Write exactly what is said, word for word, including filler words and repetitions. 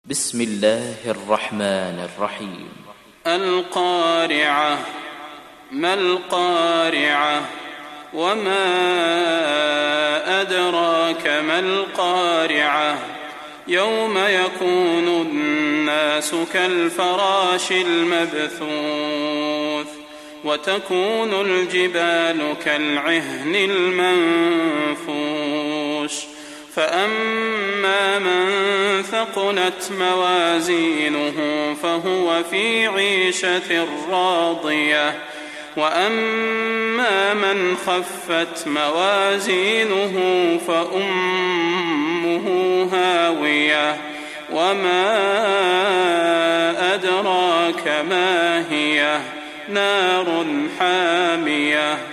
بسم الله الرحمن الرحيم. القارعة. ما القارعة؟ وما أدراك ما القارعة؟ يوم يكون الناس كالفراش المبثوث وتكون الجبال كالعهن المنفوش فأما من ثقلت موازينه فهو في عيشة راضية وأما من خفت موازينه فأمه هاوية وما أدراك ما هي نار حامية